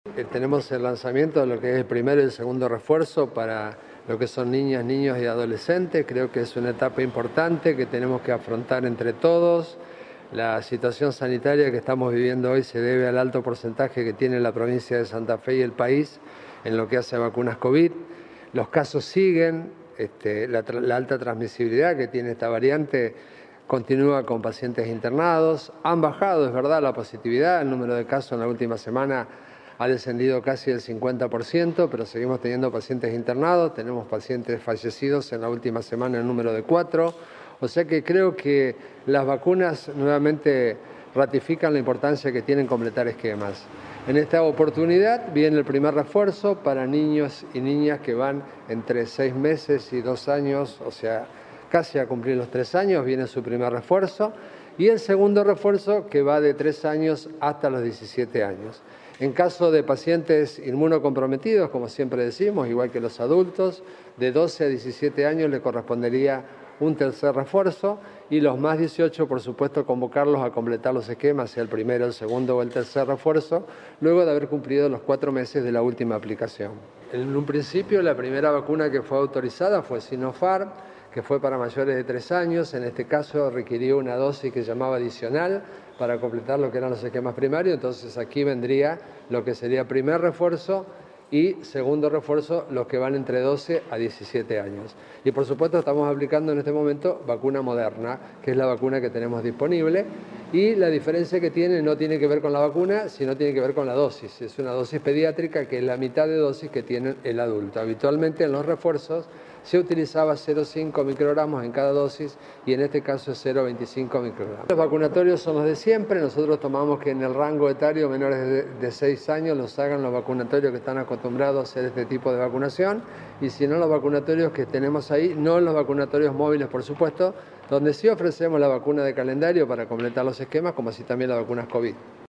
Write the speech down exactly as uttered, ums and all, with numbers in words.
Eh, Tenemos el lanzamiento de lo que es el primero y el segundo refuerzo para lo que son niñas, niños y adolescentes. Creo que es una etapa importante que tenemos que afrontar entre todos. La situación sanitaria que estamos viviendo hoy se debe al alto porcentaje que tiene la provincia de Santa Fe y el país en lo que hace a vacunas COVID. Los casos siguen, este, la, la alta transmisibilidad que tiene esta variante continúa con pacientes internados. Han bajado, es verdad, la positividad, el número de casos en la última semana ha descendido casi el cincuenta por ciento, pero seguimos teniendo pacientes internados, tenemos pacientes fallecidos en la última semana en número de cuatro, o sea que creo que las vacunas nuevamente ratifican la importancia que tienen completar esquemas. En esta oportunidad viene el primer refuerzo para niños y niñas que van entre seis meses y dos años, o sea, casi a cumplir los tres años, viene su primer refuerzo, y el segundo refuerzo que va de tres años hasta los diecisiete años. En caso de pacientes inmunocomprometidos, como siempre decimos, igual que los adultos, de doce a diecisiete años le correspondería un tercer refuerzo y los más dieciocho, por supuesto, convocarlos a completar los esquemas, sea el primero, el segundo o el tercer refuerzo, luego de haber cumplido los cuatro meses de la última aplicación. En un principio, la primera vacuna que fue autorizada fue Sinopharm, que fue para mayores de tres años. En este caso requirió una dosis que llamaba adicional para completar lo que eran los esquemas primarios, entonces aquí vendría lo que sería primer refuerzo y segundo refuerzo, los que van entre doce a diecisiete años. Y por supuesto estamos aplicando en este momento vacuna Moderna, que es la vacuna que tenemos disponible, y la diferencia que tiene no tiene que ver con la vacuna, sino tiene que ver con la dosis. Es una dosis pediátrica que es la mitad de dosis que tiene el adulto. Habitualmente en los refuerzos se utilizaba cero coma cinco microgramos en cada dosis y en este caso es cero coma veinticinco microgramos. Los vacunatorios son los de siempre. Nosotros tomamos que en el rango etario menores de, de seis años los hagan los vacunatorios que están acostumbrados a hacer este tipo de vacunación, y si no, los vacunatorios que tenemos ahí, no los vacunatorios móviles, por supuesto, donde sí ofrecemos la vacuna de calendario para completar los esquemas, como así también las vacunas COVID.